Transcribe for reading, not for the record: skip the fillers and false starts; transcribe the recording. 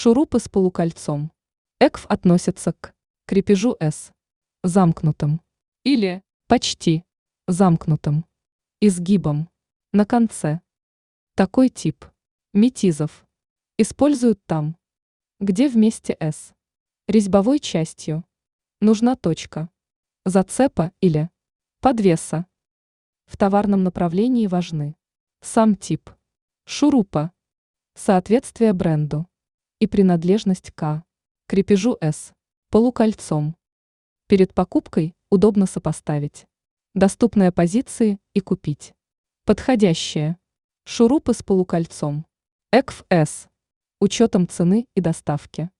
Шурупы с полукольцом. ЭКФ относится к крепежу С замкнутым или почти замкнутым изгибом на конце. Такой тип метизов используют там, где вместе С резьбовой частью нужна точка зацепа или подвеса. В товарном направлении важны сам тип шурупа, соответствие бренду и принадлежность к крепежу С полукольцом. Перед покупкой удобно сопоставить доступные позиции и купить подходящие шурупы с полукольцом ЭКФ С учетом цены и доставки.